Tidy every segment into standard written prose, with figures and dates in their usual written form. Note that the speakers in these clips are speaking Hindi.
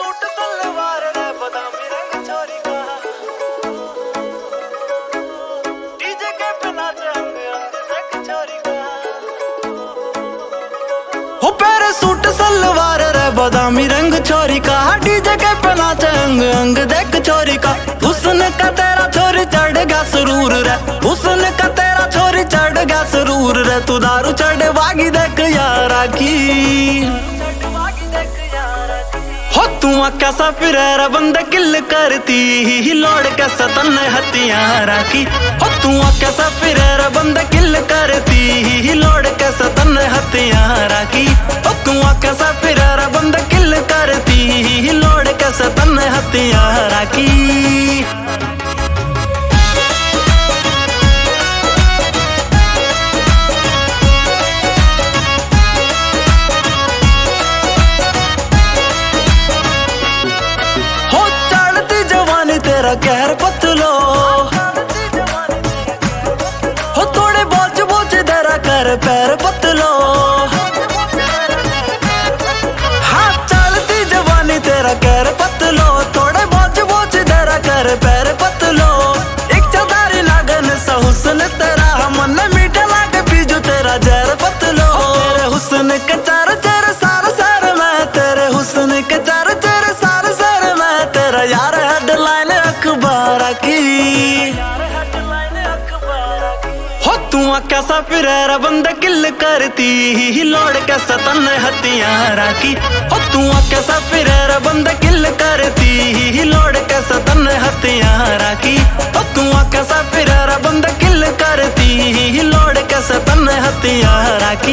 सूट सलवार रे बादामी रंग छोरी का डीजे के पे नाचे अंग अंग देख छोरी का हो पैर सूट सलवार रे बादामी रंग छोरी का डीजे के पे नाचे अंग अंग देख छोरी का हुस्न का तेरा छोरी चढ़ गया सुरूर रे हुस्न का तेरा छोरी चढ़ गया सुरूर रे तू दारू चढ़ वागी देख यारा की हो तू कैसा फिर बंद किल करती लौड़ कैसा तन हथियारा की हो तू कैसा फिर बंद किल करती लौड़ कैसा तन हथियारा की हो तू कैसा फिर बंद किल करती लौड़ कैसा तन हथियारा की तेरा कहर पतलो हो थोड़े बोझ बोझ तेरा कर पैर पतलो हाँ चलती जवानी तेरा कहर पतलो थोड़े बोझ बोझ तेरा कर पैर पतलो एक चौधारी लागन सा हुस्न तेरा मन मीठा लागे पीजू तेरा जहर पतलो तेरे हुस्न के चार चार सार सार मैं तेरे हुस्न के चार चार सार सार मैं तेरा यार हेडलाइन अखबार की हो तू कैसा फिर बंद किल करती लौड़ कैसा तन हथियारा की हो तू कैसा फिर बंद किल करती लौड़ कैसा तन हथियारा की हो तू कैसा फिर बंद किल करती लौड़ कैसा तन हथियारा की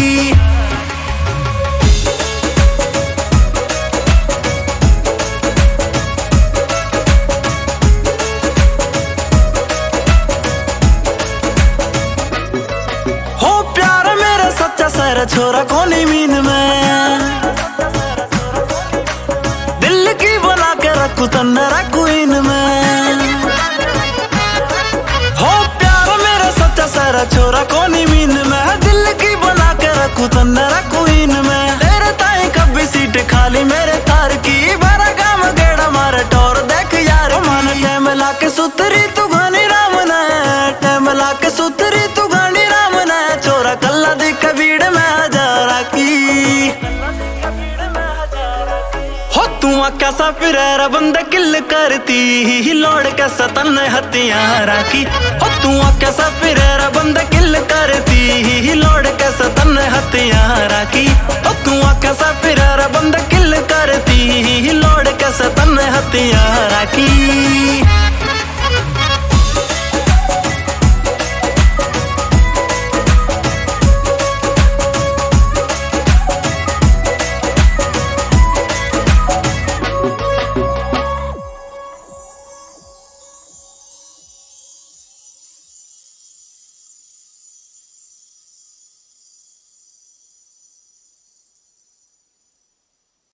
सर छोरा कोनी मीन में दिल की बना के रखू तन रखू इन में हो प्यार मेरा सच्चा सर छोरा कोनी मीन में दिल की बना के रखू तन रखू इन में तेरे ताई कभी सीट खाली मेरे तार की बड़ा काम गेड़ा मारे टोर देख यार मन टाइम ला के सुतरी तू घनी राम ने टाइम ला के सुतरी तू घनी राम ने छोरा कल्ला दिख भीड़ में हजारा की हो तू कैसा फिर बंद किल करती लौड़ कैसा तन हथियारा की हो तू कैसा फिर बंद किल करती लौड़ कैसा तन हथियारा की हो तू कैसा फिर बंद किल करती लौड़ कैसा तन हथियारा की